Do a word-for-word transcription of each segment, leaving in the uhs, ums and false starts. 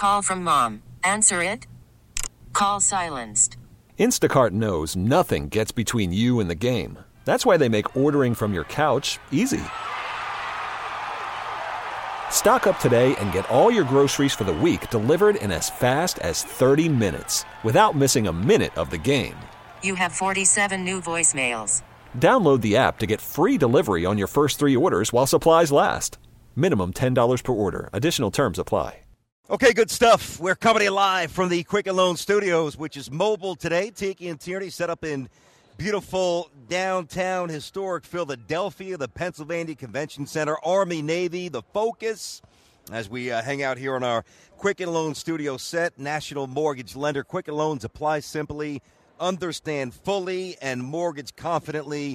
Call from mom. Answer it. Call silenced. Instacart knows nothing gets between you and the game. That's why they make ordering from your couch easy. Stock up today and get all your groceries for the week delivered in as fast as thirty minutes without missing a minute of the game. You have forty-seven new voicemails. Download the app to get free delivery on your first three orders while supplies last. Minimum ten dollars per order. Additional terms apply. Okay, good stuff. We're coming to you live from the Quicken Loan Studios, which is mobile today. Tiki and Tierney set up in beautiful downtown historic Philadelphia, the Pennsylvania Convention Center, Army, Navy, the focus. As we uh, hang out here on our Quicken Loan Studio set, National Mortgage Lender. Quicken Loans apply simply, understand fully, and mortgage confidently.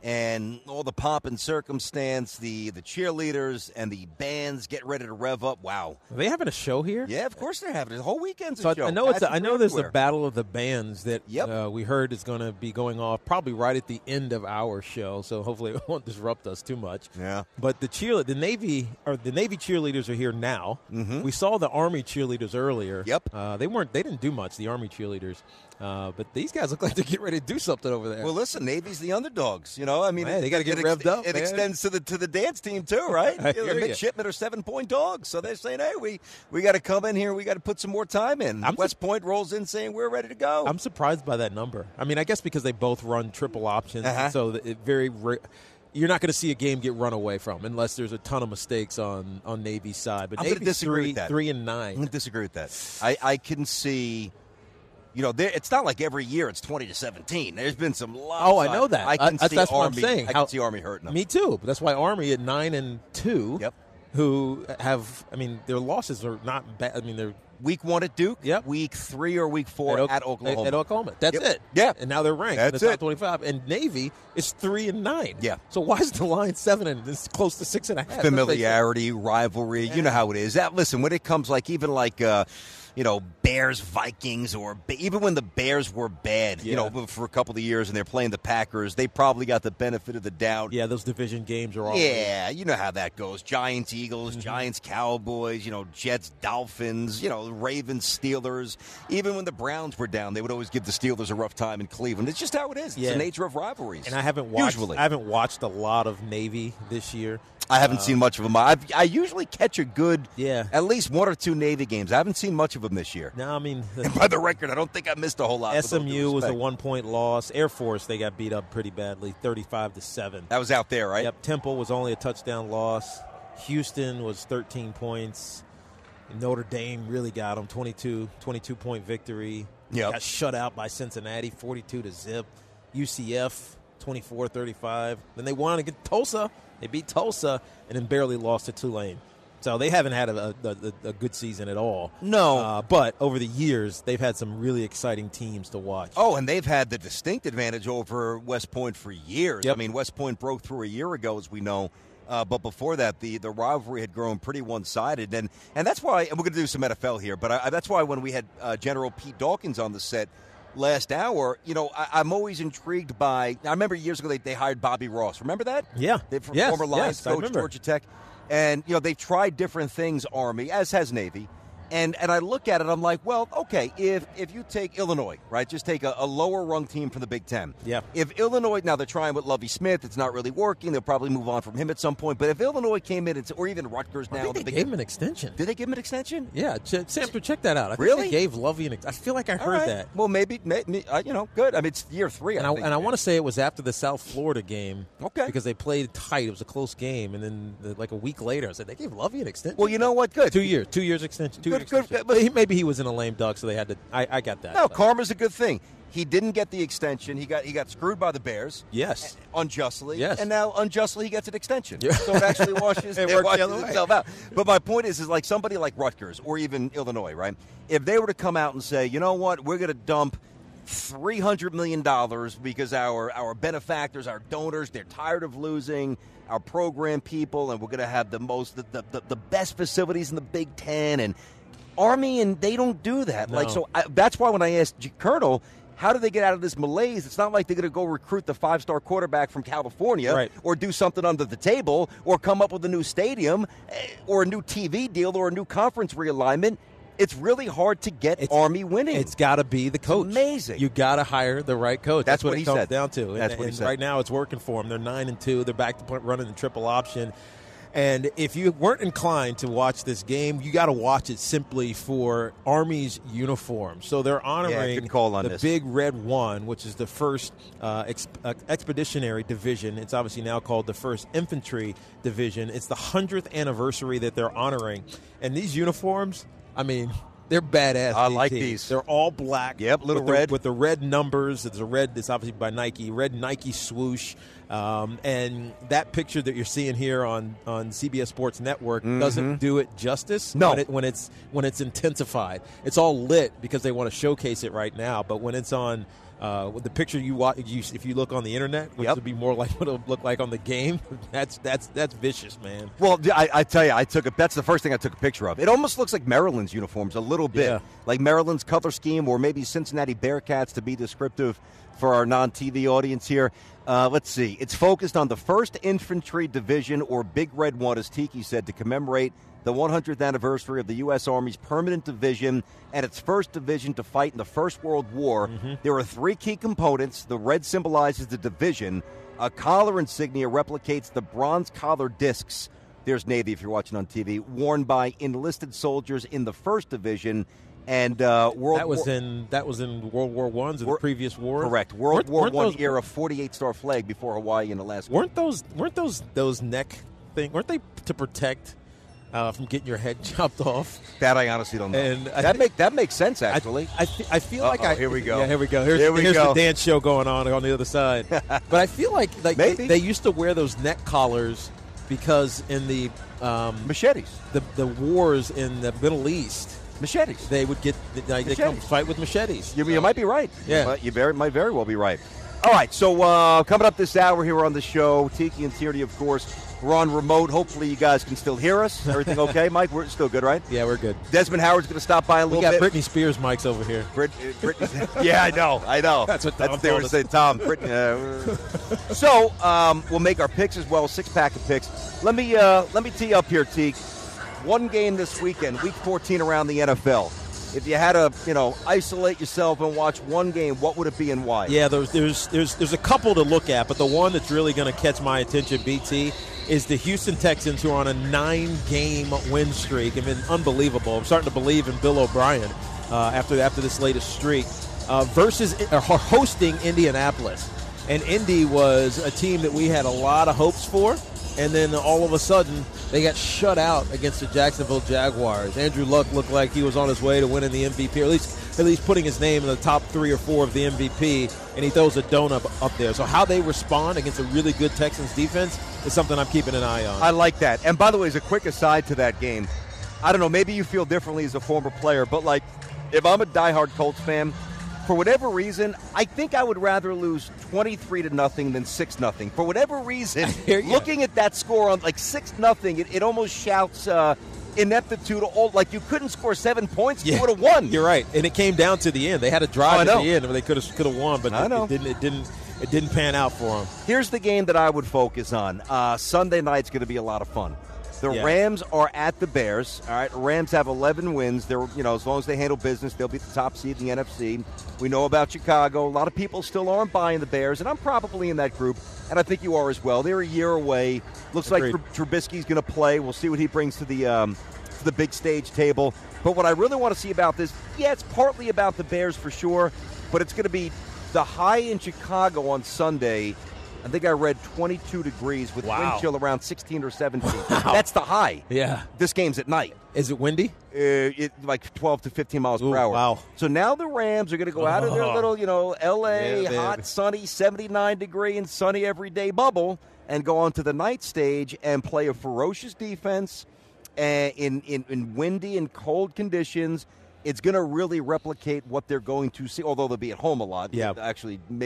And all the pomp and circumstance, the, the cheerleaders and the bands get ready to rev up. Wow. Are they having a show here? Yeah, of course they're having it. The whole weekend's a so show. I know, it's a, I know there's everywhere. a battle of the bands that Yep. uh, we heard is going to be going off probably right at the end of our show, so hopefully it won't disrupt us too much. Yeah. But the cheer, the Navy or the Navy cheerleaders are here now. Mhm. We saw the Army cheerleaders earlier. Yep. Uh, they weren't. They didn't do much. The Army cheerleaders. Uh, but these guys look like they're getting ready to do something over there. Well, listen, Navy's the underdogs. You know, I mean, Man, they gotta get it, revved up, It man. extends to the to the dance team too, right? I You know, hear the ya. midshipmen are seven point dogs, so they're saying, "Hey, we we got to come in here. We got to put some more time in." I'm West Point rolls in saying, "We're ready to go." I'm surprised by that number. I mean, I guess because they both run triple options, Uh-huh. so that it very ra- you're not going to see a game get run away from unless there's a ton of mistakes on on Navy's side. But I'm gonna Navy's disagree three, with that. three and I'm nine. going to disagree with that. I I can see. You know, there, it's not like every year it's twenty to seventeen. There's been some lots. Oh, I know that. I can I- see that's Army. what I'm saying. I How- can see Army hurting them. Me too. But that's why Army at nine and two. Yep. Who have? I mean, their losses are not bad. I mean, they're Week one at Duke. Yep. Week three or week four at, at, O- Oklahoma. At Oklahoma. That's Yep. it. Yeah. And now they're ranked That's in the top it. twenty-five. And Navy is three and nine. Yeah. So why is the line seven and it's close to six and a half? Familiarity, rivalry. You know how it is. That listen, when it comes like even like uh, you know Bears Vikings or even when the Bears were bad, you Yeah. know for a couple of years and they're playing the Packers, they probably got the benefit of the doubt. Yeah, those division games are all. Yeah, you know how that goes. Giants, Eagles, Mm-hmm. Giants, Cowboys, you know, Jets, Dolphins, you know, Ravens, Steelers. Even when the Browns were down, they would always give the Steelers a rough time in Cleveland. It's just how it is. It's Yeah. the nature of rivalries. And I haven't watched. Usually. I haven't watched a lot of Navy this year. I haven't seen much of them. I've, I usually catch a good, Yeah. at least one or two Navy games. I haven't seen much of them this year. No, I mean, And by the record, I don't think I missed a whole lot. with all due S M U was a respect. one-point loss. Air Force, they got beat up pretty badly, thirty-five to seven. That was out there, right? Yep. Temple was only a touchdown loss. Houston was thirteen points. Notre Dame really got them, twenty-two, twenty-two point victory. Yep. Got shut out by Cincinnati, forty-two to zip. U C F, twenty-four thirty-five. Then they won against Tulsa. They beat Tulsa and then barely lost to Tulane. So they haven't had a, a, a, a good season at all. No. Uh, but over the years, they've had some really exciting teams to watch. Oh, and they've had the distinct advantage over West Point for years. Yep. I mean, West Point broke through a year ago, as we know. Uh, but before that, the, the rivalry had grown pretty one-sided. And, and that's why, and we're going to do some N F L here, but I, that's why when we had uh, General Pete Dawkins on the set last hour, you know, I, I'm always intrigued by, I remember years ago they, they hired Bobby Ross. Remember that? Yeah. They, from Yes, former Lions yes, I coach, remember. Georgia Tech. And, you know, they've tried different things, Army, as has Navy. And and I look at it, I'm like, well, okay, if if you take Illinois, right, just take a, a lower-rung team from the Big Ten. Yeah. If Illinois, now they're trying with Lovie Smith, it's not really working. They'll probably move on from him at some point. But if Illinois came in, and, or even Rutgers now. I think the they Big gave him an extension. Did they give him an extension? Yeah, ch- Samper, check that out. I think Really? they gave Lovey an ex- I feel like I All heard right. that. Well, maybe, maybe uh, you know, good. I mean, it's year three, And I I, think. and I want to say it was after the South Florida game. Okay. Because they played tight. It was a close game. And then, the, like a week later, I said, they gave Lovey an extension. Well, you know what? Good. Two years. Two years extension. Two Good, years good, extension. but- But he, maybe he was in a lame duck, so they had to. I, I got that. No, but- karma's a good thing. He didn't get the extension. He got he got screwed by the Bears. Yes. Unjustly. Yes. And now unjustly he gets an extension. Yeah. So it actually washes, It it worked the washes other way. itself out. But my point is, is like somebody like Rutgers or even Illinois, right? If they were to come out and say, you know what, we're going to dump three hundred million dollars because our, our benefactors, our donors, they're tired of losing our program people, and we're going to have the most, the, the, the, the best facilities in the Big Ten, and Army, and they don't do that. No. Like, so I, that's why when I asked G- Colonel, how do they get out of this malaise? It's not like they're going to go recruit the five-star quarterback from California Right. or do something under the table or come up with a new stadium eh, or a new T V deal or a new conference realignment. it's really hard to get It's- Army winning. It's got to be the coach. amazing. You got to hire the right coach. That's That's, what, what it he comes said. down to. That's and, what he and said. right now, it's working for them. They're nine and two. They're back to put- running the triple option. And if you weren't inclined to watch this game, you got to watch it simply for Army's uniform. So they're honoring good call on the this. Big Red One, which is the first uh, ex- uh, expeditionary division. It's obviously now called the first Infantry Division. It's the hundredth anniversary that they're honoring. And these uniforms, I mean, they're badass. I D T. like these. They're all black. Yep, little with the, red. with the red numbers. It's a red. It's obviously by Nike. Red Nike swoosh. Um, and that picture that you're seeing here on, on C B S Sports Network doesn't do it justice. No. when, it, when it's when it's intensified. It's all lit because they want to showcase it right now. But when it's on. Uh, with the picture you watch, you, if you look on the internet, which Yep. would be more like what it'll look like on the game, that's that's that's vicious, man. Well, I, I tell you, I took a. That's the first thing I took a picture of. It almost looks like Maryland's uniforms a little bit, Yeah. like Maryland's color scheme, or maybe Cincinnati Bearcats to be descriptive for our non-T V audience here. Uh, let's see. It's focused on the first Infantry Division, or Big Red One, as Tiki said, to commemorate the one hundredth anniversary of the U S. Army's permanent division and its first division to fight in the First World War. Mm-hmm. There are three key components. The red symbolizes the division. A collar insignia replicates the bronze collar discs. There's Navy if you're watching on T V, worn by enlisted soldiers in the First Division. And uh, World That was War, in that was in World War One's or the Wor- previous war. correct. World Weren't- War weren't One those- era, forty-eight star flag before Hawaii and Alaska. Weren't those weren't those those neck thing? Weren't they to protect uh, from getting your head chopped off? That I honestly don't know. And I that thi- make that makes sense actually. I, I, th- I feel like Uh-oh, I here we go. Yeah, here we go. Here's, Here we here's go. the dance show going on on the other side. But I feel like like they, Maybe. they used to wear those neck collars because in the um, Machetes, the the wars in the Middle East, machetes. they would get like, they come Machetes. fight with machetes. You, you might be right. Yeah. You, might, you very, might very well be right. All right, so uh, coming up this hour here on the show, Tiki and Tierney, of course. We're on remote. Hopefully you guys can still hear us. Everything okay, Mike? We're still good, right? Yeah, we're good. Desmond Howard's going to stop by a We little got bit. Britney Spears mics over here. Brit, uh, Britney, yeah, I know, I know. That's what Tom they were told us. saying, Tom. Britney, uh, so um, we'll make our picks as well, six pack of picks. Let me uh, let me tee up here, Teak. One game this weekend, Week fourteen around the N F L. If you had to, you know, isolate yourself and watch one game, what would it be and why? Yeah, there's there's there's there's a couple to look at, but the one that's really going to catch my attention, B T, is the Houston Texans, who are on a nine-game win streak. I mean, unbelievable. I'm starting to believe in Bill O'Brien uh, after after this latest streak. Uh, versus uh, hosting Indianapolis, and Indy was a team that we had a lot of hopes for. And then all of a sudden, they got shut out against the Jacksonville Jaguars. Andrew Luck looked like he was on his way to winning the M V P, or at least at least putting his name in the top three or four of the M V P, and he throws a donut up there. So how they respond against a really good Texans defense is something I'm keeping an eye on. I like that. And by the way, as a quick aside to that game, I don't know, maybe you feel differently as a former player, but like if I'm a diehard Colts fan, for whatever reason, I think I would rather lose twenty-three to nothing than six nothing. For whatever reason, hear ya. looking at that score on like six nothing, it, it almost shouts uh, ineptitude. All like you couldn't score seven points, you Yeah. would have won. You're right, and it came down to the end. They had a Oh, drive I at know. the end where they could have could have won, but I it, know. it didn't. It didn't. It didn't pan out for them. Here's the game that I would focus on. Uh, Sunday night's going to be a lot of fun. The Yeah. Rams are at the Bears. All right, Rams have eleven wins. They're, you know, as long as they handle business, they'll be the top seed in the N F C. We know about Chicago. A lot of people still aren't buying the Bears, and I'm probably in that group, and I think you are as well. They're a year away. Looks Agreed. like Tr- Trubisky's going to play. We'll see what he brings to the um, to the big stage table. But what I really want to see about this, yeah, it's partly about the Bears for sure, but it's going to be the high in Chicago on Sunday. I think I read twenty-two degrees with Wow. wind chill around sixteen or seventeen. That's the high. Yeah. This game's at night. Is it windy? Uh, it, like twelve to fifteen miles Ooh, per hour. wow. So now the Rams are going to go out of their Oh. little, you know, L A Yeah, hot, baby. sunny, seventy-nine degree and sunny everyday bubble and go on to the night stage and play a ferocious defense uh, in, in, in windy and cold conditions. It's going to really replicate what they're going to see, although they'll be at home a lot. Yeah. Actually, maybe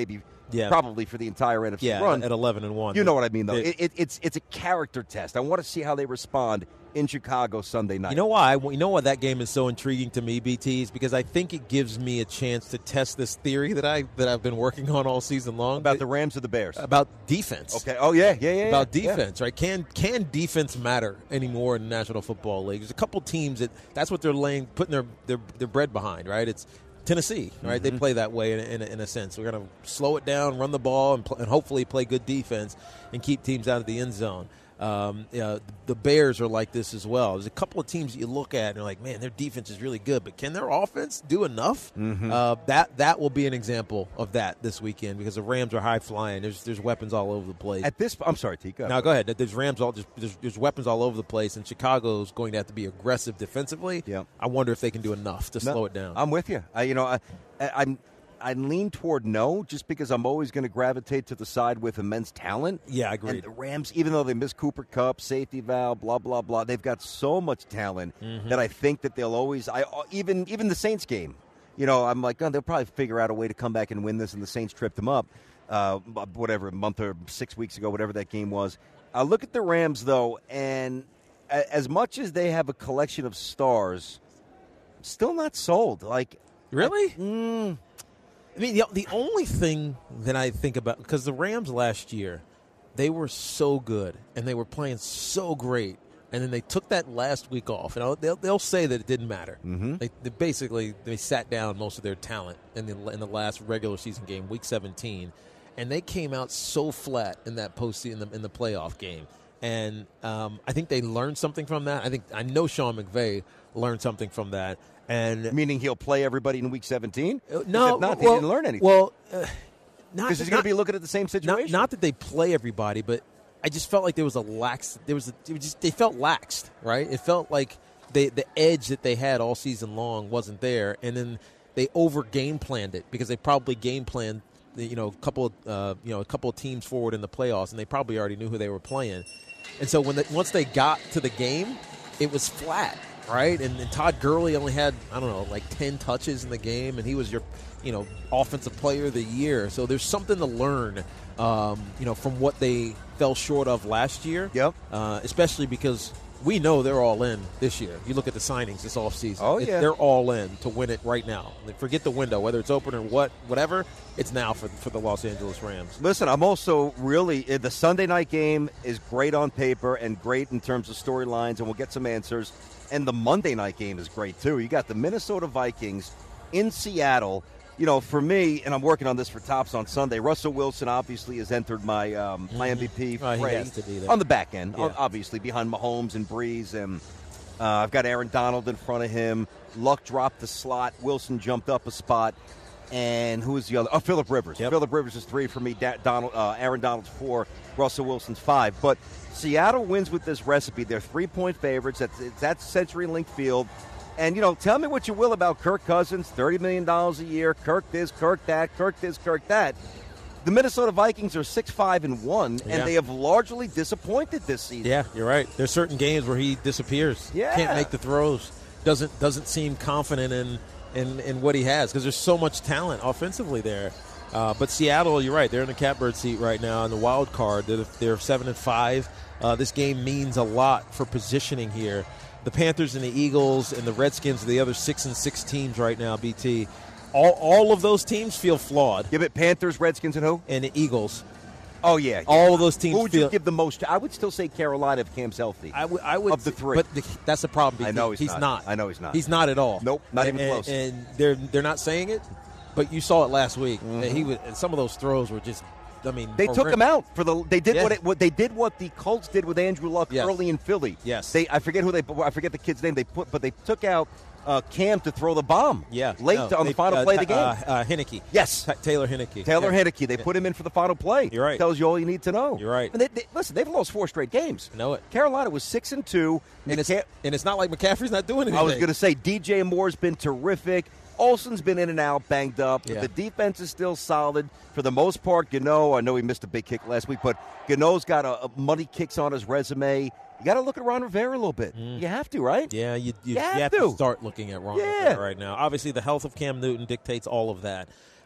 Yeah. probably for the entire N F C Yeah, run. at eleven and one. You know what I mean, though. It- It, it, it's it's a character test. I want to see how they respond in Chicago Sunday night. You know why? You know why that game is so intriguing to me, B T? Is because I think it gives me a chance to test this theory that I that I've been working on all season long about the Rams or the Bears? about defense. Okay. Oh yeah, yeah, yeah. About yeah. defense, right? Can can defense matter anymore in the National Football League? There's a couple teams that that's what they're laying, putting their their, their bread behind, right? It's Tennessee, right? Mm-hmm. They play that way in a, in a, in a sense. We're going to slow it down, run the ball, and, pl- and hopefully play good defense and keep teams out of the end zone. Um, you know, the Bears are like this as well. There's a couple of teams that you look at and you're like, man, their defense is really good, but can their offense do enough? Mm-hmm. Uh, that that will be an example of that this weekend because the Rams are high flying. There's there's weapons all over the place. At this, I'm sorry, Tika. Now go ahead. There's Rams all just there's, there's weapons all over the place, and Chicago's going to have to be aggressive defensively. Yeah. I wonder if they can do enough to No, slow it down. I'm with you. I, you know, I, I, I'm. I lean toward no, just because I'm always going to gravitate to the side with immense talent. Yeah, I agree. And the Rams, even though they miss Cooper Kupp, safety valve, blah blah blah, they've got so much talent Mm-hmm. that I think that they'll always. I even even the Saints game, you know, I'm like, oh, they'll probably figure out a way to come back and win this, and the Saints tripped them up, uh, whatever a month or six weeks ago, whatever that game was. I look at the Rams though, and a- as much as they have a collection of stars, still not sold. Like Really? I, mm, I mean, the, the only thing that I think about, because the Rams last year, they were so good and they were playing so great, and then they took that last week off. And they'll, they'll say that it didn't matter. Mm-hmm. They, they basically they sat down most of their talent in the in the last regular season game, Week seventeen, and they came out so flat in that postseason in the, in the playoff game. And um, I think they learned something from that. I think I know Sean McVay learned something from that. And meaning he'll play everybody in Week seventeen? no, if not, well, he didn't learn anything. Well, uh, not Because he's not- going to be looking at the same not, situation. not that they play everybody, but I just felt like there was a lax. There was, a, it was just they felt laxed, right? It felt like they the edge that they had all season long wasn't there, and then they over game planned it because they probably game planned, you know, a couple of uh, you know a couple of teams forward in the playoffs, and they probably already knew who they were playing, and so when they, once they got to the game, it was flat. Right, and, and Todd Gurley only had I don't know like ten touches in the game, and he was your, you know, offensive player of the year. So there's something to learn, um, you know, from what they fell short of last year. Yep. Uh, especially because we know they're all in this year. You look at the signings this offseason. Oh, It- yeah. they're all in to win it right now. Forget the window, whether it's open or what, whatever. It's now for for the Los Angeles Rams. Listen, I'm also really – the Sunday night game is great on paper and great in terms of storylines, and we'll get some answers. And the Monday night game is great, too. You got the Minnesota Vikings in Seattle. You know, for me, and I'm working on this for Tops on Sunday, Russell Wilson obviously has entered my um, my M V P Oh, he fray has to be there. on the back end, Yeah. obviously, behind Mahomes and Breeze. And uh, I've got Aaron Donald in front of him. Luck dropped the slot. Wilson jumped up a spot. And who is the other? Oh, Phillip Rivers. Yep. Phillip Rivers is three for me. Da- Donald, uh, Aaron Donald's four. Russell Wilson's five. But Seattle wins with this recipe. They're three-point favorites. That's, it's at CenturyLink Field. And, you know, tell me what you will about Kirk Cousins, thirty million dollars a year. Kirk this, Kirk that, Kirk this, Kirk that. The Minnesota Vikings are six five and one, and Yeah. they have largely disappointed this season. Yeah, you're right. There's certain games where he disappears. Yeah. Can't make the throws. Doesn't doesn't seem confident in in, in what he has because there's so much talent offensively there. Uh, but Seattle, you're right. They're in the catbird seat right now in the wild card. They're, they're seven and five. Uh, this game means a lot for positioning here. The Panthers and the Eagles and the Redskins are the other six and six teams right now. B T, all all of those teams feel flawed. Give it Panthers, Redskins, and who? And the Eagles, Oh, yeah. all of those teams Who would feel. you give the most to? I would still say Carolina if Cam's healthy. I would, I would Of the three. but the, that's the problem. B T. I know he's he's not. not. I know he's not. He's not at all. Nope, not and, even and- close. And they're they're not saying it, but you saw it last week. And he was, and some of those throws were just. I mean, They took him out for the. They did Yeah. what it. What they did. What the Colts did with Andrew Luck Yes. early in Philly. Yes. They. I forget who they. I forget the kid's name. They put, but they took out uh, Cam to throw the bomb. Yeah, Late no, on they- the final uh, play of the game. Uh, uh, Heineke. Yes. Ta- Taylor Heineke. Taylor yeah. Heineke. They put him in for the final play. You're right. Tells you all you need to know. You're right. And they, they, listen, they've lost four straight games. I know it. Carolina was six and two. And it's, McCa- and it's not like McCaffrey's not doing anything. I was going to say D J Moore's been terrific. Olsen's been in and out, banged up. But Yeah. the defense is still solid for the most part. Gano, I know he missed a big kick last week, but Gano's got a, a money kicks on his resume. You got to look at Ron Rivera a little bit. You have to, right? Yeah, you, you, You have you have to. to start looking at Ron Yeah. Rivera right now. Obviously, the health of Cam Newton dictates all of that.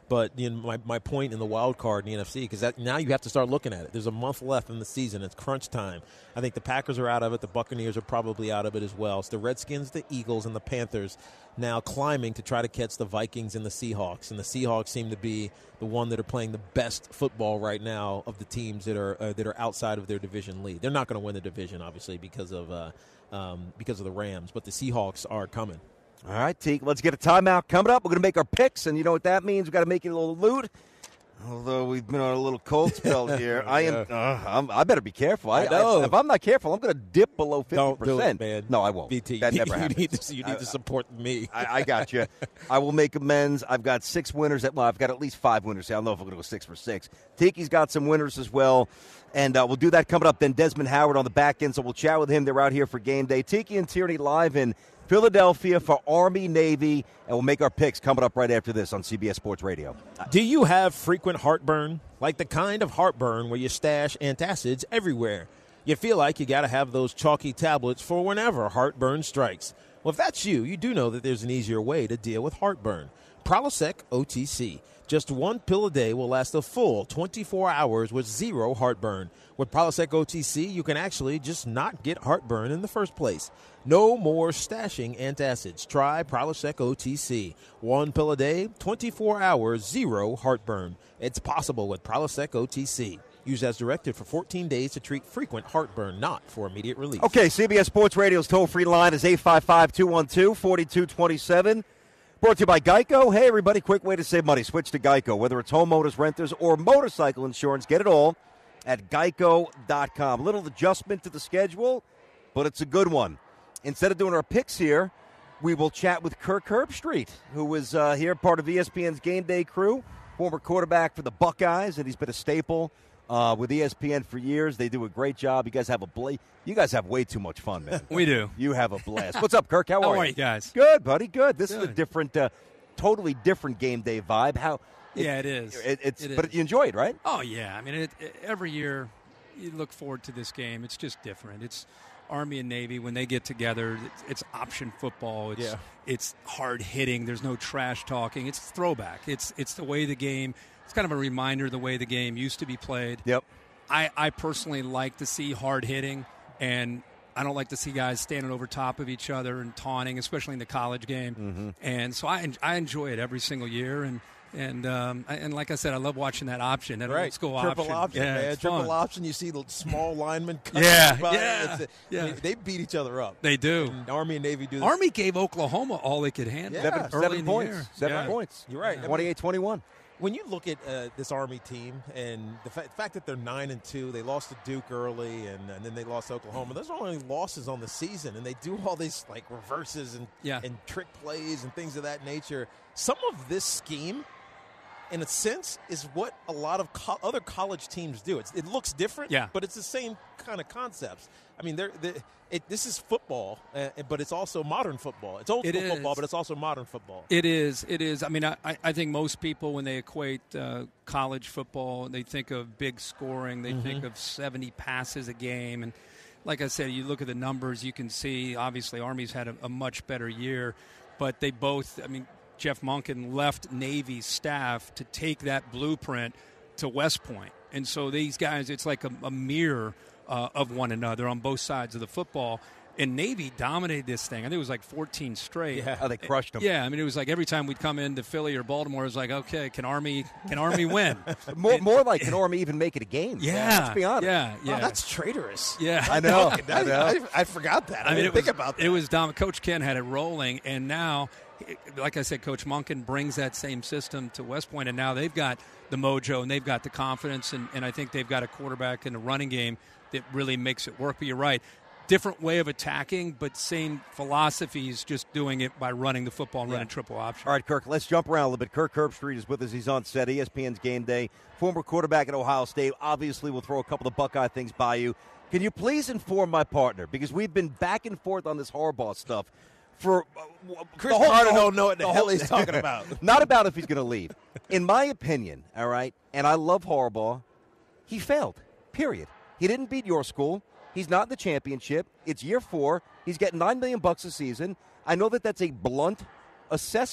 But you know, my, my point in the wild card in the N F C, because now you have to start looking at it. There's a month left in the season. It's crunch time. I think the Packers are out of it. The Buccaneers are probably out of it as well. It's the Redskins, the Eagles, and the Panthers now climbing to try to catch the Vikings and the Seahawks. And the Seahawks seem to be the one that are playing the best football right now of the teams that are uh, that are outside of their division lead. They're not going to win the division, obviously, because of uh, um, because of the Rams. But the Seahawks are coming. All right, Teak, let's get a timeout coming up. We're going to make our picks, and you know what that means. We've got to make it a little loot. Although we've been on a little cold spell here. I am. Uh, I'm, I better be careful. I, I know. I, if I'm not careful, I'm going to dip below fifty percent. Don't do it, man. No, I won't. B T, that never you happens. Need to, you need I, to support me. I, I got you. I will make amends. I've got six winners. At, well, I've got at least five winners. I don't know if I'm going to go six for six. Tiki's got some winners as well. And uh, we'll do that coming up. Then Desmond Howard on the back end, so we'll chat with him. They're out here for game day. Tiki and Tierney live in Philadelphia for Army, Navy, and we'll make our picks coming up right after this on C B S Sports Radio. Do you have frequent heartburn? Like the kind of heartburn where you stash antacids everywhere? You feel like you got to have those chalky tablets for whenever heartburn strikes. Well, if that's you, you do know that there's an easier way to deal with heartburn. Prilosec O T C. Just one pill a day will last a full twenty-four hours with zero heartburn. With Prilosec O T C, you can actually just not get heartburn in the first place. No more stashing antacids. Try Prilosec O T C. One pill a day, twenty-four hours, zero heartburn. It's possible with Prilosec O T C. Use as directed for fourteen days to treat frequent heartburn, not for immediate relief. Okay, C B S Sports Radio's toll-free line is eight five five, two one two, four two two seven. Brought to you by Geico. Hey, everybody, quick way to save money. Switch to Geico. Whether it's homeowners, renters, or motorcycle insurance, get it all at geico dot com. A little adjustment to the schedule, but it's a good one. Instead of doing our picks here, we will chat with Kirk Herbstreit, who is uh, here, part of E S P N's Game Day crew, former quarterback for the Buckeyes, and he's been a staple uh, with E S P N for years. They do a great job. You guys have a bla- You guys have way too much fun, man. We do. You have a blast. What's up, Kirk? How, How are, are you? you guys? Good, buddy. Good. This Good. is a different, uh, totally different Game Day vibe. How? It, yeah, it is. It, it's, it but is. you enjoy it, right? Oh yeah. I mean, it, it, every year you look forward to this game. It's just different. It's Army and Navy when they get together. It's, it's option football. It's yeah. it's hard hitting. There's no trash talking. It's throwback. It's it's the way the game. It's kind of a reminder of the way the game used to be played. Yep. I, I personally like to see hard hitting, and I don't like to see guys standing over top of each other and taunting, especially in the college game. Mm-hmm. And so I I enjoy it every single year. And and um, I, and like I said, I love watching that option, that Right. old school Triple option. option, yeah, man. it's Triple fun. option. You see the small linemen. Cut Yeah, everybody. yeah, It's a- yeah. I mean, they beat each other up. They do. And Army and Navy do this. Army gave Oklahoma all they could handle. Yeah. Seven, early seven in the points. year. Seven Yeah. points. You're right. I mean, twenty-eight twenty-one. when you look at uh, this Army team and the, fa- the fact that they're nine and two, they lost to Duke early, and, and then they lost to Oklahoma. Those are only losses on the season, and they do all these like reverses and Yeah. and trick plays and things of that nature. Some of this scheme, in a sense, is what a lot of co- other college teams do. It's, it looks different, Yeah. but it's the same kind of concepts. I mean, they're, they're, it, this is football, uh, but it's also modern football. It's old It school football, is. but it's also modern football. It is. It is. I mean, I, I think most people, when they equate uh, college football, they think of big scoring. They Mm-hmm. think of seventy passes a game. And like I said, you look at the numbers, you can see, obviously, Army's had a, a much better year. But they both, I mean, Jeff Monken left Navy's staff to take that blueprint to West Point. And so these guys, it's like a, a mirror uh, of one another on both sides of the football. And Navy dominated this thing. I think it was like fourteen straight. Yeah. Oh, they crushed them. Yeah, I mean, it was like every time we'd come into Philly or Baltimore, it was like, okay, can Army can Army win? More, more like can Army even make it a game? Yeah, Let's be honest. Yeah, yeah, Oh, that's traitorous. yeah. I know. I, I know. I, I forgot that. I, I mean, didn't it was, think about that. It was Dom. Coach Ken had it rolling, and now, like I said, Coach Monken brings that same system to West Point, and now they've got the mojo and they've got the confidence, and, and I think they've got a quarterback in the running game that really makes it work. But you're right. Different way of attacking, but same philosophies, just doing it by running the football and Yeah. running triple option. All right, Kirk, let's jump around a little bit. Kirk Herbstreit is with us. He's on set, E S P N's Game Day. Former quarterback at Ohio State. Obviously, we'll throw a couple of Buckeye things by you. Can you please inform my partner? Because we've been back and forth on this Harbaugh stuff for uh, Chris the whole, Carter the whole- don't know what the, the hell whole- he's talking about. Not about if he's going to leave. In my opinion, all right, and I love Harbaugh, he failed, period. He didn't beat your school. He's not in the championship. It's year four. He's getting nine million bucks a season. I know that that's a blunt assessment,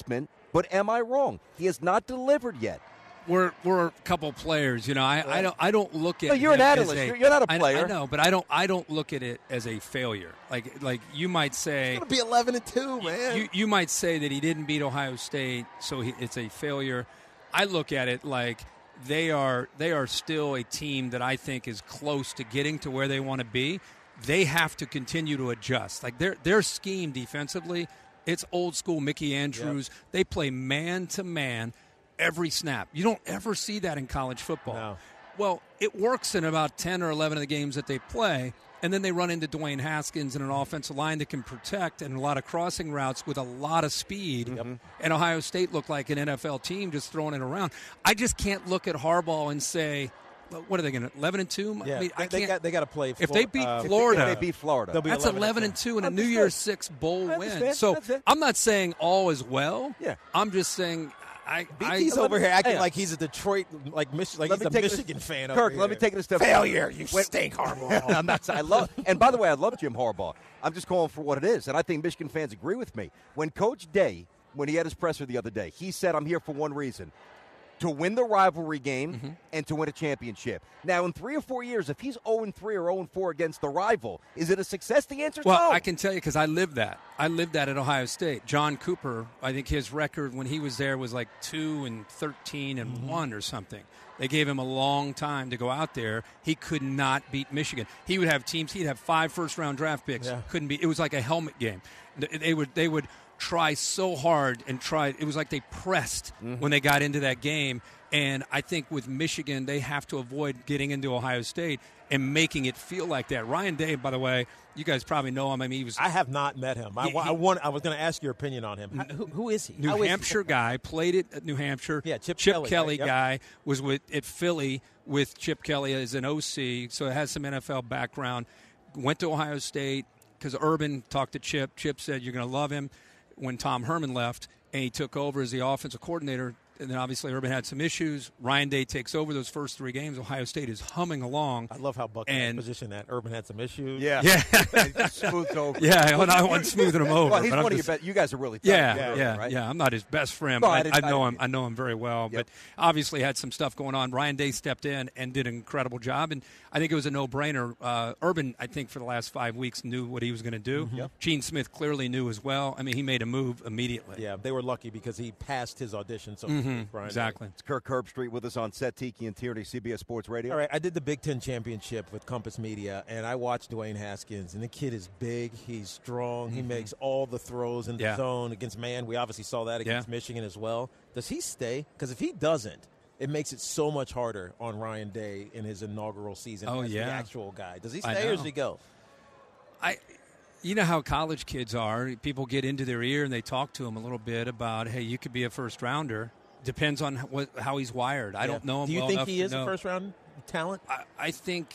But am I wrong? He has not delivered yet. We're we're a couple players, you know. I, I don't I don't look at. No, you're him an as analyst. a- You're- you're not a I- player. I know, but I don't I don't look at it as a failure. Like like you might say, It's gonna be eleven and two, man. you you might say that he didn't beat Ohio State, so he, it's a failure. I look at it like they are they are still a team that I think is close to getting to where they want to be. They have to continue to adjust. Like their their scheme defensively, it's old school Mickey Andrews. Yep. They play man to man every snap. You don't ever see that in college football. No. Well, it works in about ten or eleven of the games that they play, and then they run into Dwayne Haskins and an offensive line that can protect and a lot of crossing routes with a lot of speed. Yep. And Ohio State looked like an N F L team just throwing it around. I just can't look at Harbaugh and say, what are they going to, eleven and two? Yeah, I mean, they, I they can't. got they got to play. If they beat uh, Florida, If they beat Florida. They'll be that's eleven and two and a New Understood. Year's Six bowl I win. understand. So That's it. I'm not saying all is well. Yeah. I'm just saying I. I He's over here acting Hey, like he's a Detroit, like, Mich- like Let he's me a take it a- Michigan fan. Kirk, over let me here. take it a step Failure. You Wait- stink, Harbaugh. I'm not. I love. And by the way, I love Jim Harbaugh. I'm just calling for what it is, and I think Michigan fans agree with me. When Coach Day, when he had his presser the other day, he said, "I'm here for one reason: to win the rivalry game Mm-hmm. and to win a championship." Now, in three or four years, if he's oh and three or oh and four against the rival, is it a success? The answer is Well, no. I can tell you because I lived that. I lived that at Ohio State. John Cooper, I think his record when he was there was like two and thirteen and Mm-hmm. one or something. They gave him a long time to go out there. He could not beat Michigan. He would have teams. He'd have five first round draft picks. Yeah. Couldn't be. It was like a helmet game. They they would. They would try so hard and try. It was like they pressed Mm-hmm. when they got into that game. And I think with Michigan, they have to avoid getting into Ohio State and making it feel like that. Ryan Day, by the way, you guys probably know him. I mean, he was I have not met him. I, He- wa- I, he- want, I was going to ask your opinion on him. How- who, who is he? New How is he? Hampshire guy, played it at New Hampshire. Yeah, Chip Kelly, right? Yep. guy was with at Philly with Chip Kelly as an O C, so it has some N F L background. Went to Ohio State because Urban talked to Chip. Chip said, "You're going to love him." When Tom Herman left and he took over as the offensive coordinator, and then obviously Urban had some issues. Ryan Day takes over those first three games. Ohio State is humming along. I love how Buck has And- positioned that. Urban had some issues. yeah, Yeah, smooth over. yeah. And I wasn't smoothing him over. Well, he's but I'm one of just- your best. You guys are really tough. Yeah, Yeah, yeah, right? yeah. I'm not his best friend, No, but I I, didn't- I I know didn't him. I know him very well. Yep. But obviously had some stuff going on. Ryan Day stepped in and did an incredible job, and I think it was a no-brainer. Uh, Urban, I think, for the last five weeks knew what he was going to do. Yep. Gene Smith clearly knew as well. I mean, he made a move immediately. Yeah, they were lucky because he passed his audition. So hmm Brian Day. exactly. It's Kirk Herbstreit with us on set. Tiki and Tierney, C B S Sports Radio. All right, I did the Big Ten Championship with Compass Media, and I watched Dwayne Haskins, and the kid is big, he's strong, he makes all the throws in the Yeah. zone against man. We obviously saw that against Yeah. Michigan as well. Does he stay? Because if he doesn't, it makes it so much harder on Ryan Day in his inaugural season Oh, as yeah. the actual guy. Does he I stay or know. does he go? I, you know how college kids are. People get into their ear and they talk to him a little bit about, hey, you could be a first rounder. Depends on what, how he's wired. I Yeah. don't know him Do you well think enough he to is know. a first round talent? I, I think,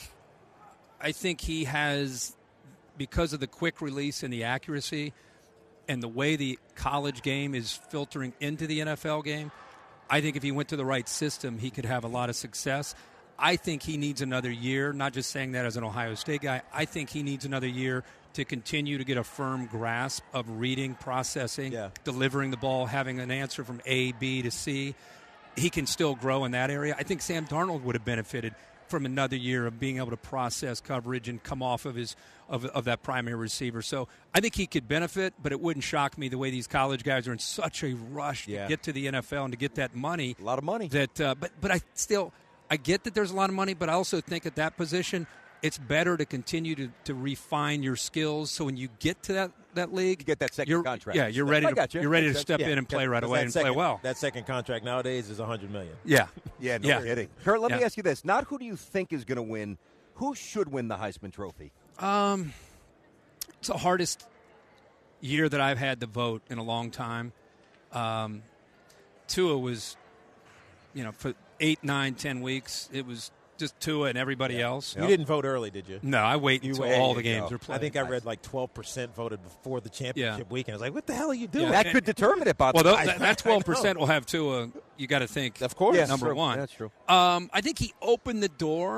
I think he has, because of the quick release and the accuracy, and the way the college game is filtering into the N F L game. I think if he went to the right system, he could have a lot of success. I think he needs another year. Not just saying that as an Ohio State guy. I think he needs another year to continue to get a firm grasp of reading, processing, Yeah. delivering the ball, having an answer from A, B to C. He can still grow in that area. I think Sam Darnold would have benefited from another year of being able to process coverage and come off of his of, of that primary receiver. So I think he could benefit, but it wouldn't shock me the way these college guys are in such a rush Yeah. to get to the N F L and to get that money. A lot of money. That, uh, but but I still I get that there's a lot of money, but I also think at that position it's better to continue to, to refine your skills. So when you get to that, that league, You get that second you're, contract. Yeah, you're ready I to got you. you're ready to Makes sense. step Yeah, in and play right 'cause away that and second, play well. That second contract nowadays is one hundred million dollars. Yeah, Yeah, no Yeah. kidding. Kurt, let me Yeah. ask you this. Not who do you think is going to win. Who should win the Heisman Trophy? Um, it's the hardest year that I've had to vote in a long time. Um, Tua was, you know, for eight, nine, ten weeks, it was just Tua and everybody else. You didn't vote early, did you? No, I wait You until wait. all There the you games go. are played. I think I read like twelve percent voted before the championship Yeah. weekend. I was like, what the hell are you doing? Yeah. That could determine it, by the Well, way. tho- that, that twelve percent will have Tua. You got to think, Of course. Yeah, number true. one. That's true. Um, I think he opened the door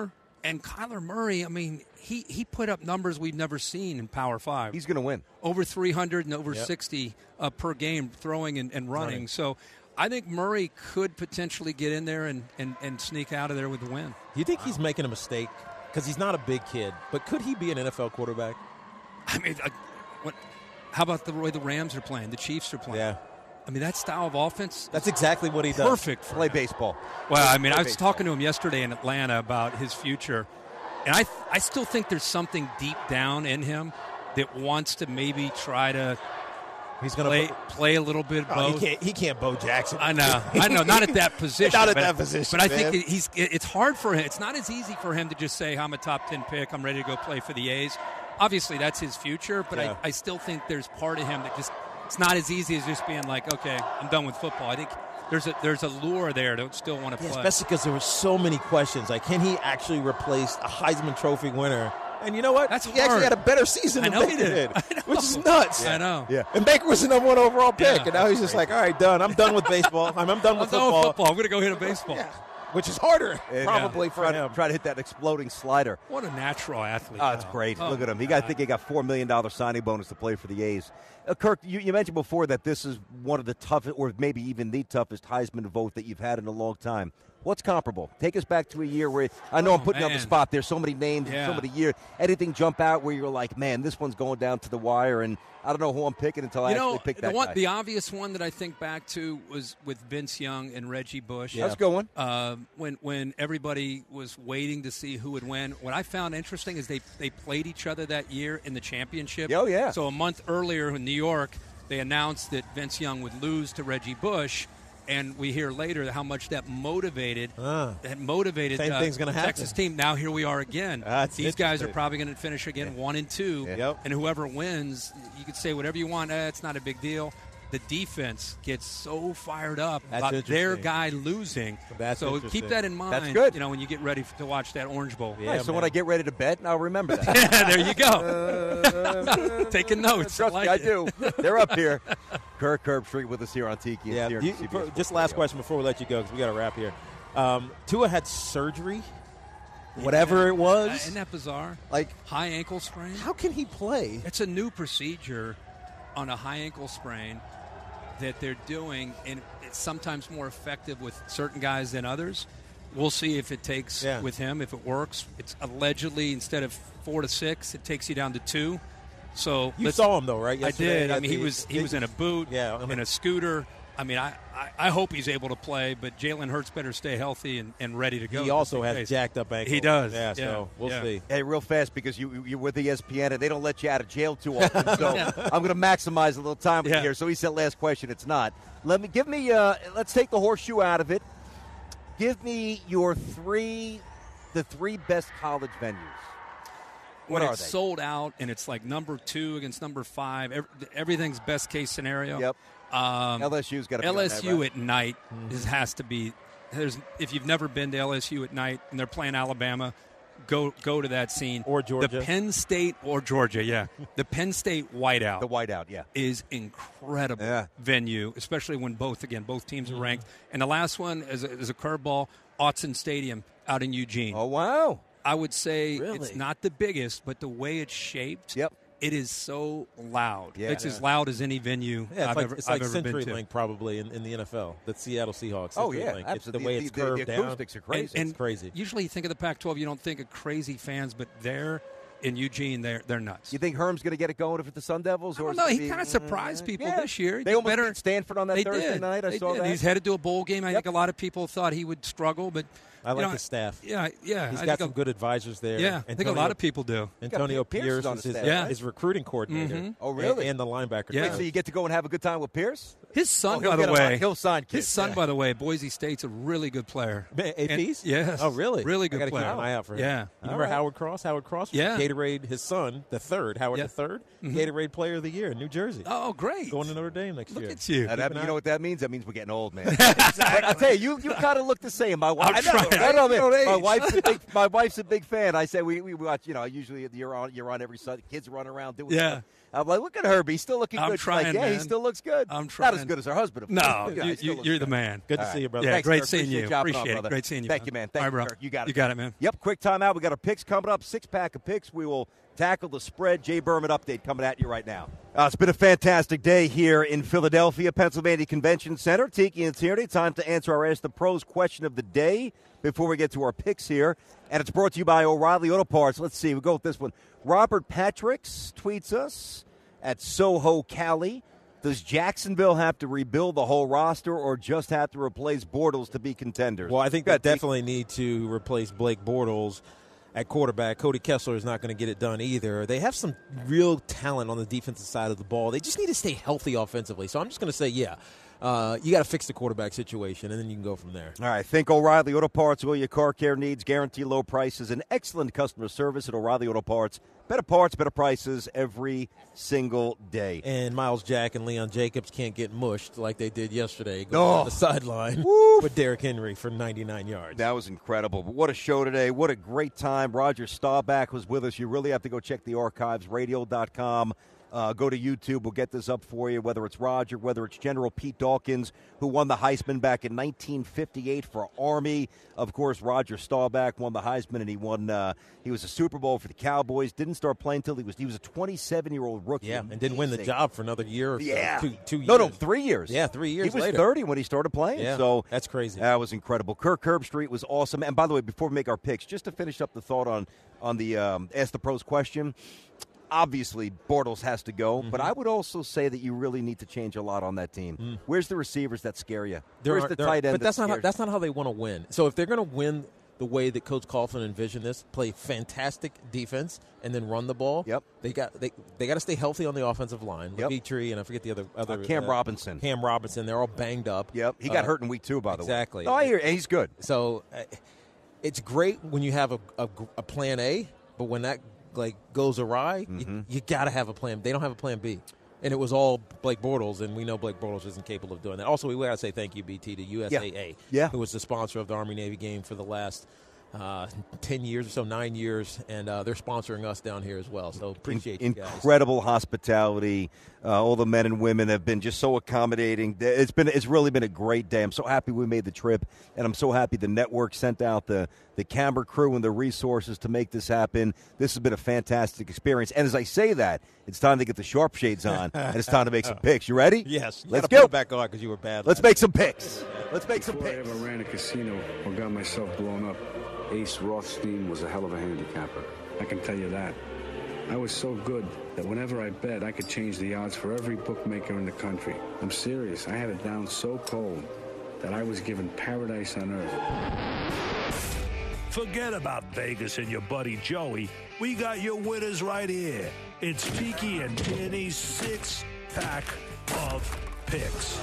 And Kyler Murray, I mean, he, he put up numbers we've never seen in Power Five. He's going to win. Over three hundred and over Yep. sixty uh, per game throwing and, and running. Running. So I think Murray could potentially get in there and, and, and sneak out of there with the win. Do you think he's making a mistake? Because he's not a big kid, but could he be an N F L quarterback? I mean, uh, what? How about the way the Rams are playing, the Chiefs are playing? Yeah. I mean, that style of offense, That's exactly what he does. perfect for Play him. baseball. Well, I mean, I was baseball. talking to him yesterday in Atlanta about his future, and I I still think there's something deep down in him that wants to maybe try to He's going play to play a little bit of Oh, both. he can't. He can't Bo Jackson. I know, I know, not at that position. Not at but, that position, But I man. think he's. It's hard for him. It's not as easy for him to just say, "I'm a top ten pick. I'm ready to go play for the A's." Obviously, that's his future, but Yeah. I, I still think there's part of him that just it's not as easy as just being like, "Okay, I'm done with football." I think there's a there's a lure there to still want to Yeah, play. especially because there were so many questions. Like, can he actually replace a Heisman Trophy winner? And you know what? That's he hard. actually had a better season I than know he Baker did. I know. which is nuts. I know. Yeah. And Baker was the number one overall pick, Yeah, and now he's just like, all right, done. I'm done with baseball. I'm, I'm done I'm with done football. with football. I'm going to go hit a baseball. Yeah. Which is harder, And, probably, uh, for try him. To, try to hit that exploding slider. What a natural athlete. Oh, it's though. great. Oh, Look at him. He my got, I God. think he got four million dollars signing bonus to play for the A's. Uh, Kirk, you, you mentioned before that this is one of the toughest, or maybe even the toughest Heisman vote that you've had in a long time. What's comparable? Take us back to a year where I know Oh, I'm putting you on the man. spot. There's so many names, Yeah. so many years. Anything jump out where you're like, man, this one's going down to the wire, and I don't know who I'm picking until I You actually know, pick the that one, guy. the obvious one that I think back to was with Vince Young and Reggie Bush. That's a good one. Uh, when when everybody was waiting to see who would win. What I found interesting is they they played each other that year in the championship. Oh, yeah. So a month earlier in New York, they announced that Vince Young would lose to Reggie Bush. And we hear later how much that motivated Ah. that motivated Same uh, thing's gonna the Texas happen. team. Now here we are again. That's These guys are interesting. probably going to finish again one and two. Yeah. Yep. And whoever wins, you could say whatever you want. Eh, it's not a big deal. The defense gets so fired up That's about their interesting. guy losing. That's so interesting. keep that in mind. That's good. You know, when you get ready f- to watch that Orange Bowl. Yeah. Hey, so man. when I get ready to bet, I'll remember that. there you go. Taking notes. Trust like me, I it. do. They're up here. Kirk Herbstreit with us here on Tiki. and Yeah, Tierney, you- C B S for- Sports just last Radio. question before we let you go, because we got to wrap here. Um, Tua had surgery, whatever it was. Uh, isn't that bizarre? like, High ankle sprain. how can he play? It's a new procedure on a high ankle sprain that they're doing, and it's sometimes more effective with certain guys than others. We'll see if it takes Yeah. with him, if it works. It's allegedly, instead of four to six, it takes you down to two. So You let's- saw him though, right? I yesterday did. I at mean, he the- was he was in a boot, Yeah, on in the- a scooter. I mean, I, I, I hope he's able to play, but Jalen Hurts better stay healthy and, and ready to go. He also just in has case. jacked up ankles. He does. Yeah, Yeah. so we'll Yeah. see. Hey, real fast, because you, you're with E S P N, and they don't let you out of jail too often, so I'm going to maximize a little time with Yeah. you here. So he said last question, it's not. Let me, give me, uh, let's take the horseshoe out of it. Give me your three, the three best college venues. What when are it's they? sold out and it's like number two against number five, ev- everything's best case scenario. Yep. Um, L S U's got to be on L S U that, right? at night is, has to be. There's if you've never been to L S U at night and they're playing Alabama, go go to that scene. Or Georgia. The Penn State or Georgia, yeah. The Penn State whiteout The whiteout, yeah. is incredible Yeah. venue, especially when both again both teams are ranked. And the last one is a, is a curveball, Autzen Stadium out in Eugene. Oh, wow. I would say Really? it's not the biggest, but the way it's shaped, Yep. it is so loud. Yeah. It's as loud as any venue Yeah, it's I've like, ever, it's I've like ever been to. CenturyLink probably in, in the N F L, the Seattle Seahawks. Oh, yeah, CenturyLink. It's absolutely. the way it's the, curved the down. acoustics are crazy. And, It's crazy. Usually you think of the Pac twelve, you don't think of crazy fans, but there in Eugene, they're they're nuts. You think Herm's going to get it going if it's the Sun Devils? I Or don't is know. it He gonna kind of be- surprised people Yeah. this year. He They did almost better. beat Stanford on that they Thursday did. night. I They saw did. that. He's headed to a bowl game. I Yep. think a lot of people thought he would struggle, but I you like know, his staff. Yeah, yeah. He's I got think some a- good advisors there. Yeah, I think a lot of people do. Antonio Pierce Pierce is on is the his, staff, Yeah. his recruiting coordinator. Mhm. Oh, really? And, and the linebacker. Yeah. Wait, coach. so you get to go and have a good time with Pierce? His son, Oh, he'll by the get a way, lot- he'll sign kids. his son, Yeah. by the way, Boise State's a really good player. A And- P's? yes. Oh, really? Really I good gotta player. keep an eye out for him. Yeah. You remember All right. Howard Cross? Howard Cross? was Yeah. Gatorade, his son, the third, Howard Yeah. the third, Mhm. Gatorade Player of the Year in New Jersey. Oh, great. Going to Notre Dame next Look year. at you. And that, Keep an you eye- know what that means? That means we're getting old, man. But I tell you, you, you kind of look the same. My wife, I'm trying. I know, You don't man. My age. wife's a big. My wife's a big fan. I said we, we watch. You know, usually you're on. You're on every Sunday. Kids run around doing Yeah. stuff. I'm like, look at Herbie. He's still looking I'm good. She's trying, like, yeah, he man. still looks good. I'm Not trying. as good as her husband. Of No, course. Yeah, he you, still you, looks you're good. the man. Good to All see you, right. brother. Yeah, Thanks, great Kirk. seeing Appreciate you. you hopping on, Appreciate it. brother. Great seeing you, Thank brother. you, man. All Thank right, you, bro. Kirk. You got it. You got it, man. Yep. Quick timeout. We got our picks coming up. Six pack of picks. We will tackle the spread. Jay Berman update coming at you right now. Uh, it's been a fantastic day here in Philadelphia, Pennsylvania Convention Center. Tiki and Tierney, time to answer our Ask the Pros question of the day before we get to our picks here. And it's brought to you by O'Reilly Auto Parts. Let's see. We'll go with this one. Robert Patricks tweets us at Soho, Cali. Does Jacksonville have to rebuild the whole roster or just have to replace Bortles to be contenders? Well, I think Go they ahead, Tiki. definitely need to replace Blake Bortles at quarterback. Cody Kessler is not going to get it done either. They have some real talent on the defensive side of the ball. They just need to stay healthy offensively. So I'm just going to say, yeah, uh, you got to fix the quarterback situation, and then you can go from there. All right, think O'Reilly Auto Parts, all your car care needs, guarantee low prices, and excellent customer service at O'Reilly Auto Parts. Better parts, better prices every single day. And Miles Jack and Leon Jacobs can't get mushed like they did yesterday going Oh. on the sideline Woof. with Derrick Henry for ninety-nine yards. That was incredible. But what a show today. What a great time. Roger Staubach was with us. You really have to go check the archives, radio dot com. Uh, go to YouTube. We'll get this up for you, whether it's Roger, whether it's General Pete Dawkins, who won the Heisman back in nineteen fifty-eight for Army. Of course, Roger Staubach won the Heisman, and he won. Uh, he was a Super Bowl for the Cowboys. Didn't start playing until he was he was a twenty-seven-year-old rookie. Yeah, and didn't win the Amazing. job for another year or so. Yeah. Two, two years. No, no, three years. Yeah, three years He was later. thirty when he started playing. Yeah, so that's crazy. That was incredible. Kirk Herbstreit was awesome. And by the way, before we make our picks, just to finish up the thought on on the um, Ask the Pros question, obviously Bortles has to go, Mm-hmm. but I would also say that you really need to change a lot on that team. Mm. Where's the receivers that scare you? There Where's are- the there are- tight end? But that's that not how, scares that's not how they want to win. So if they're going to win the way that Coach Coughlin envisioned this, play fantastic defense and then run the ball. Yep. They got they they got to stay healthy on the offensive line. Yep. Levitre and I forget the other other Uh, Cam Robinson. Cam Robinson. They're all banged up. Yep, he got Uh, hurt in week two, by the exactly. way. No, I hear, and he's good. So uh, it's great when you have a, a, a plan A, but when that like goes awry, Mm-hmm. you, you got to have a plan. They don't have a plan B. And it was all Blake Bortles, and we know Blake Bortles isn't capable of doing that. Also, we got to say thank you, B T, to U S A A, Yeah. who was the sponsor of the Army-Navy game for the last uh, ten years or so, nine years, and uh, they're sponsoring us down here as well. So appreciate In- you guys. Incredible hospitality. Uh, all the men and women have been just so accommodating. It's been it's really been a great day. I'm so happy we made the trip, and I'm so happy the network sent out the the camera crew and the resources to make this happen. This has been a fantastic experience. And as I say that, it's time to get the sharp shades on, and it's time to make some picks. You ready? Yes. You Let's gotta put go. it back on because you were bad. Let's last make some picks. Let's make some Before I picks. ever ran a casino or got myself blown up, Ace Rothstein was a hell of a handicapper. I can tell you that. I was so good that whenever I bet, I could change the odds for every bookmaker in the country. I'm serious. I had it down so cold that I was given paradise on earth. Forget about Vegas and your buddy Joey. We got your winners right here. It's Tiki and Tierney's six-pack of picks.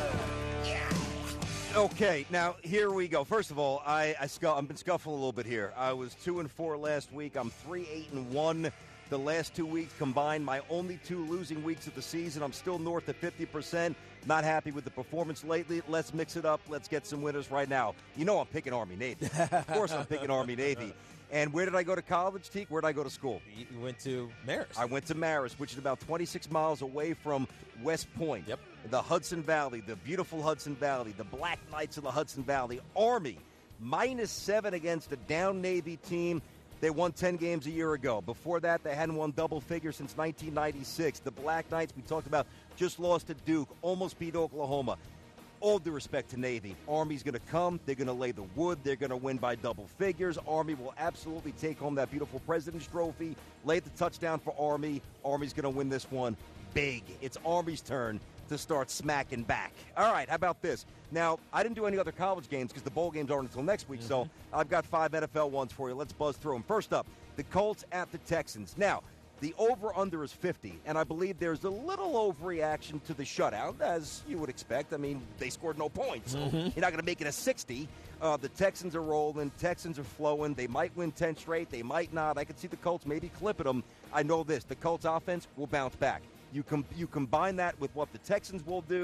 Okay, now here we go. First of all, I, I scu- I've been scuffling a little bit here. I was two and four last week. I'm three eight and one. The last two weeks combined, my only two losing weeks of the season. I'm still north of fifty percent. Not happy with the performance lately. Let's mix it up. Let's get some winners right now. You know I'm picking Army-Navy. Of course I'm picking Army-Navy. And where did I go to college, Teak? Where did I go to school? You went to Marist. I went to Marist, which is about twenty-six miles away from West Point. Yep. The Hudson Valley, the beautiful Hudson Valley, the Black Knights of the Hudson Valley. Army, minus seven against a down Navy team. They won ten games a year ago. Before that, they hadn't won double figures since nineteen ninety-six. The Black Knights, we talked about, just lost to Duke, almost beat Oklahoma. All due respect to Navy. Army's going to come. They're going to lay the wood. They're going to win by double figures. Army will absolutely take home that beautiful President's Trophy. Lay the touchdown for Army. Army's going to win this one big. It's Army's turn to start smacking back. All right, how about this? Now, I didn't do any other college games because the bowl games aren't until next week, mm-hmm. so I've got five N F L ones for you. Let's buzz through them. First up, the Colts at the Texans. Now, the over-under is fifty, and I believe there's a little overreaction to the shutout, as you would expect. I mean, they scored no points, so mm-hmm. you're not going to make it a sixty. Uh, the Texans are rolling. Texans are flowing. They might win ten straight. They might not. I could see the Colts maybe clipping them. I know this. The Colts offense will bounce back. You com- you combine that with what the Texans will do,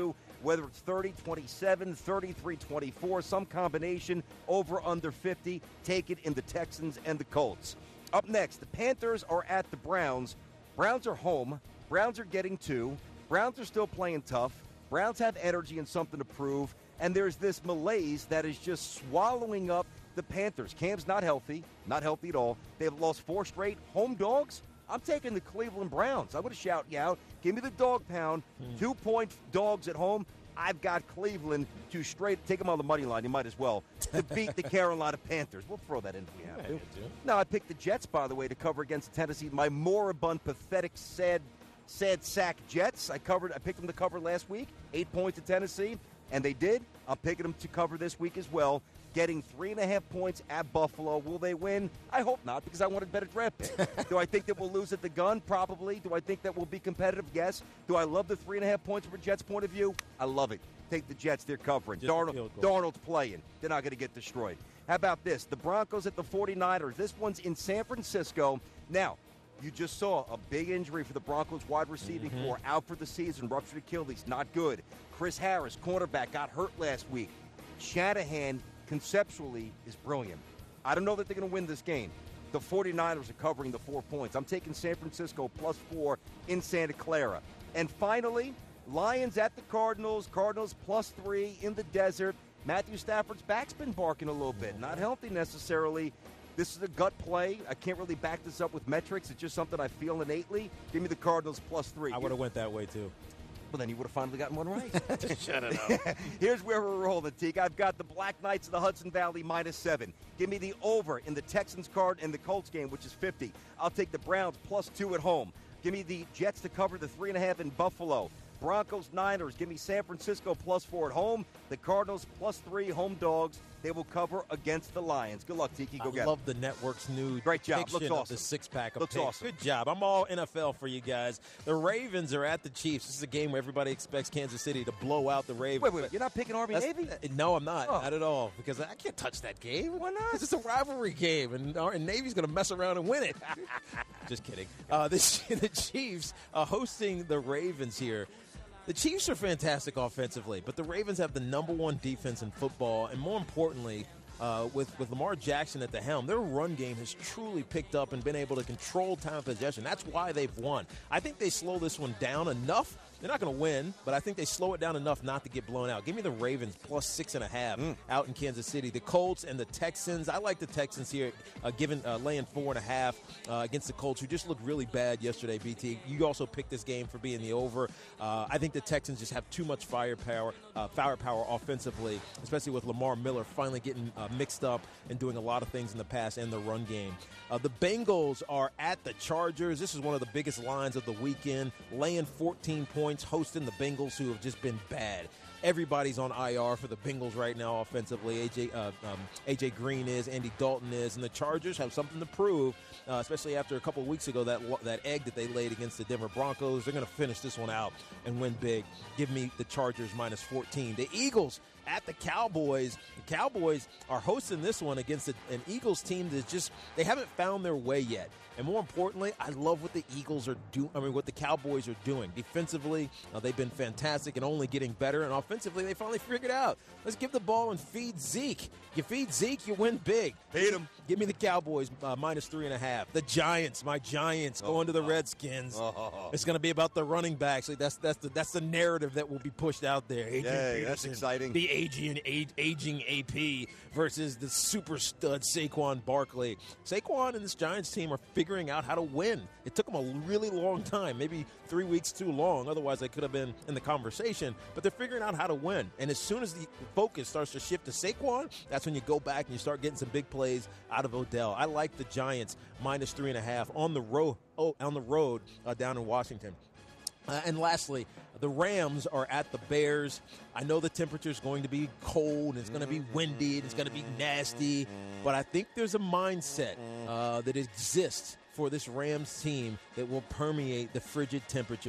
whether it's thirty twenty-seven, thirty-three twenty-four, some combination, over under fifty. Take it in the Texans and the Colts. Up next, the Panthers are at the Browns. Browns are home. Browns are getting two. Browns are still playing tough. Browns have energy and something to prove. And there's this malaise that is just swallowing up the Panthers. Cam's not healthy, not healthy at all. They've lost four straight home dogs. I'm taking the Cleveland Browns. I would have shouted you out. Give me the dog pound. Hmm. Two-point dogs at home. I've got Cleveland to straight take them on the money line. You might as well to beat the Carolina Panthers. We'll throw that in if we have to. No, I picked the Jets, by the way, to cover against Tennessee. My moribund, pathetic, sad, sad sack Jets. I covered. I picked them to cover last week. Eight points to Tennessee, and they did. I'm picking them to cover this week as well. Getting three and a half points at Buffalo. Will they win? I hope not, because I wanted better draft pick. Do I think that we'll lose at the gun? Probably. Do I think that we'll be competitive? Yes. Do I love the three and a half points from a Jets point of view? I love it. Take the Jets. They're covering. Darnold, Darnold's playing. They're not going to get destroyed. How about this? The Broncos at the forty-niners. This one's in San Francisco. Now, you just saw a big injury for the Broncos wide receiving mm-hmm. core. Out for the season. Ruptured Achilles. Not good. Chris Harris, cornerback, got hurt last week. Shanahan conceptually is brilliant. I don't know that they're going to win this game. The forty-niners are covering the four points. I'm taking San Francisco plus four in Santa Clara. And finally, Lions at the Cardinals. Cardinals plus three in the desert. Matthew Stafford's back's been barking a little bit. Not healthy necessarily. This is a gut play. I can't really back this up with metrics. It's just something I feel innately. Give me the Cardinals plus three. I would have went that way, too. Well, then you would have finally gotten one right. Shut it up. Here's where we're rolling, Teague. I've got the Black Knights of the Hudson Valley minus seven. Give me the over in the Texans card and the Colts game, which is fifty. I'll take the Browns plus two at home. Give me the Jets to cover the three and a half in Buffalo. Broncos, Niners. Give me San Francisco plus four at home. The Cardinals plus three home dogs. They will cover against the Lions. Good luck, Tiki. Go I get it. I love the network's new Great job. Looks awesome. Of the six-pack of Looks picks. awesome. Good job. I'm all N F L for you guys. The Ravens are at the Chiefs. This is a game where everybody expects Kansas City to blow out the Ravens. Wait, wait, wait. You're not picking Army-Navy? No, I'm not. Oh. Not at all. Because I can't touch that game. Why not? It's just a rivalry game, and, and Navy's going to mess around and win it. Just kidding. Uh, this, the Chiefs are hosting the Ravens here. The Chiefs are fantastic offensively, but the Ravens have the number one defense in football, and more importantly, uh, with, with Lamar Jackson at the helm, their run game has truly picked up and been able to control time of possession. That's why they've won. I think they slow this one down enough. They're not going to win, but I think they slow it down enough not to get blown out. Give me the Ravens plus six and a half mm. out in Kansas City. The Colts and the Texans. I like the Texans here, uh, given uh, laying four and a half uh, against the Colts, who just looked really bad yesterday. B T, you also picked this game for being the over. Uh, I think the Texans just have too much firepower, uh, firepower offensively, especially with Lamar Miller finally getting uh, mixed up and doing a lot of things in the pass and the run game. Uh, the Bengals are at the Chargers. This is one of the biggest lines of the weekend, laying fourteen points. Hosting the Bengals, who have just been bad. Everybody's on I R for the Bengals right now offensively. A J, uh, um, A J Green is, Andy Dalton is, and the Chargers have something to prove, uh, especially after a couple of weeks ago, that that egg that they laid against the Denver Broncos. They're going to finish this one out and win big. Give me the Chargers minus fourteen. The Eagles at the Cowboys. The Cowboys are hosting this one against an Eagles team that just, they haven't found their way yet. And more importantly, I love what the Eagles are doing. I mean, what the Cowboys are doing. Defensively, uh, they've been fantastic and only getting better. And offensively, they finally figured out. Let's give the ball and feed Zeke. You feed Zeke, you win big. Feed him. Give me the Cowboys uh, minus three and a half. The Giants, my Giants, oh, going to the oh, Redskins. Oh, oh, oh. It's going to be about the running backs. Like that's that's the that's the narrative that will be pushed out there. Adrian Yay, Peterson, that's exciting. The aging aging A P versus the super stud Saquon Barkley. Saquon and this Giants team are figuring out how to win. It took them a really long time, maybe three weeks too long. Otherwise, they could have been in the conversation. But they're figuring out how to win. And as soon as the focus starts to shift to Saquon, that's when you go back and you start getting some big plays out of Odell. I like the Giants minus three and a half on the road. Oh, on the road uh, down in Washington. Uh, and lastly, the Rams are at the Bears. I know the temperature is going to be cold, and it's going to be windy, and it's going to be nasty, but I think there's a mindset uh, that exists for this Rams team that will permeate the frigid temperatures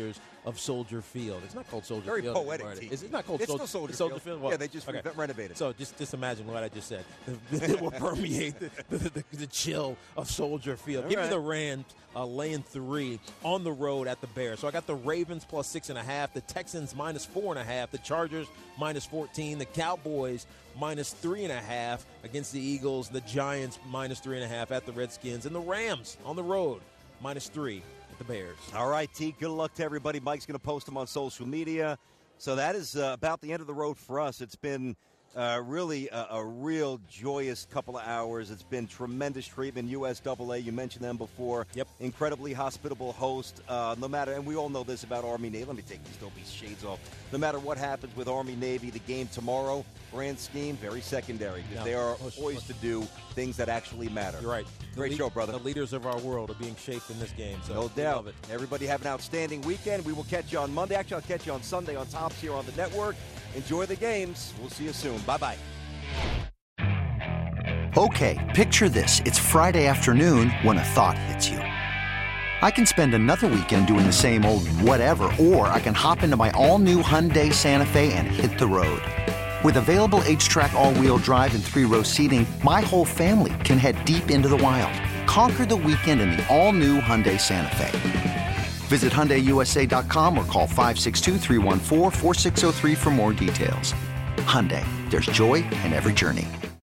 of Soldier Field. It's not called Soldier Very Field. poetic, anymore. T. Is it not called It's Soldier, still Soldier it's Soldier Field. Field? Well, Yeah, they just okay. re- renovated. So just just imagine what I just said. It will permeate the, the, the, the chill of Soldier Field. All Give right. me the Rams uh, laying three on the road at the Bears. So I got the Ravens plus six and a half, the Texans minus four and a half, the Chargers minus fourteen, the Cowboys minus three and a half against the Eagles, the Giants minus three and a half at the Redskins, and the Rams on the road minus three at the Bears. All right, T, good luck to everybody. Mike's going to post them on social media. So that is uh, about the end of the road for us. It's been uh, really a, a real joyous couple of hours. It's been tremendous treatment. U S double A, you mentioned them before. Yep. Incredibly hospitable host. Uh, no matter, and we all know this about Army Navy. Let me take these dopey shades off. No matter what happens with Army Navy, the game tomorrow, grand scheme, very secondary. Because No. they are Push, poised push. to do things that actually matter. You're right. Great The lead- show, brother. The leaders of our world are being shaped in this game. So No we doubt. love it. Everybody have an outstanding weekend. We will catch you on Monday. Actually, I'll catch you on Sunday on Tops here on the network. Enjoy the games. We'll see you soon. Bye-bye. Okay, picture this. It's Friday afternoon when a thought hits you. I can spend another weekend doing the same old whatever, or I can hop into my all-new Hyundai Santa Fe and hit the road. With available H-Track all-wheel drive and three-row seating, my whole family can head deep into the wild. Conquer the weekend in the all-new Hyundai Santa Fe. Visit Hyundai U S A dot com or call five six two, three one four, four six zero three for more details. Hyundai, there's joy in every journey.